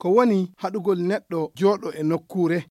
ko woni haɗugol neɗɗo jooɗo e nokkure.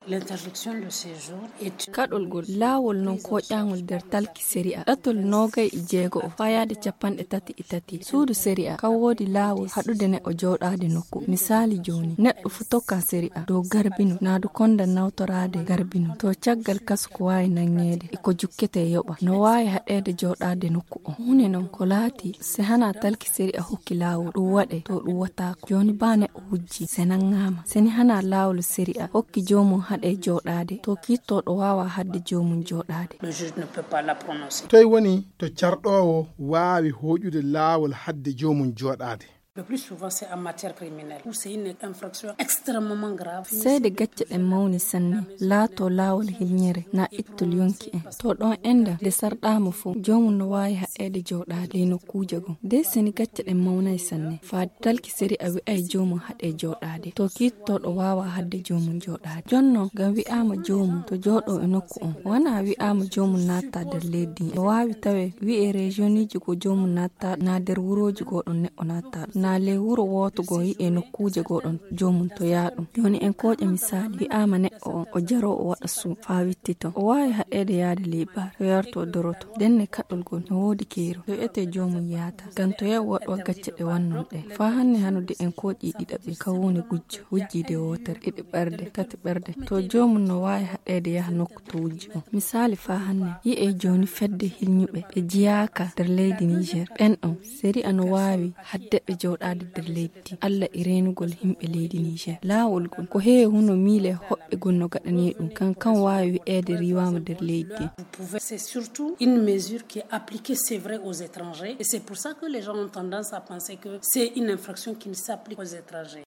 Kaɗolgol laawol non ko ƴaŋol nder talki séria ɗatol nogay e jeego o fayade 33 suudu séria kan woodi laawol haɗude neɗɗo jooɗaade nokku. Misali joni neɗɗo fu tokkan séria dow garbino naadu konda nawtorade garbino to caggal kasu ko wawi nanŋeede e ko jukkete yoɓa no wawi haɗede jooɗaade nokku on. Hunde non ko laati se hana talki séria hokki laawol ɗum waɗe to ɗum watako. Joni ba neɗɗo hujji se nanŋama seni hana laawol séria hokki jomum haɗe jooɗaade to kittoɗo wawa hadde jomum jooɗaade. Toy woni to carɗowo wawi hoƴude laawol hadde jomum jooɗaade. Le plus souvent c'est en matière criminelle où c'est une infraction extrêmement grave. Seede gacce ɗen mawni sanne laato laawol hilñere na ittol yonki en to ɗon enda nde sarɗama fo jomum no wawi haɗede jooɗaade ley nokkuje gon nde seni gacce ɗen mawnay sanne faade talki séri a wi'ay jomum haɗe jooɗaade to kittoɗo wawa hadde jomum jooɗaade. Jonnon ngam wi'ama jomum to jooɗo e nokku on wona wi'ama jomum natta nder leydi o wawi tawe wi'e regioniji ko jomum natta na nder wuroji goɗon neɗɗo natta na le wuro wotugo yi e nokkuje goɗon jomum to yaɗum. Joni en koƴa misali wi'ama neɗɗo on o jaro o waɗa suu fa wittito o wawi haɗede yaade leybar to yarto doroto denne kaɗolgol no woodi keero to ete jomum yaata ngam to yaw waɗwa gacce ɗe wannon ɗe fa hanne hanude en koƴi ɗiɗaɓe ka woni gujjo wujjide wotere ɗiɗi ɓerde tati ɓerde to jomum no wawi haɗede yaha nokku to wujji on. Misali fa hanne yi e joni fedde hilñuɓe ɓe jiyaka nder leydi Niger ɓen on séria no wawi hadde ɓe jooɗaade nder leydi Allah e renugol himɓe leydi Niger. Laawol gol ko heewi huno miile hoɓɓe gonno gaɗani ɗum kan wawi wi'ede riwama nder leydi. C'est surtout une mesure qui est appliquée, c'est vrai, aux étrangers et c'est pour ça que les gens ont tendance à penser que c'est une infraction qui ne s'applique aux étrangers.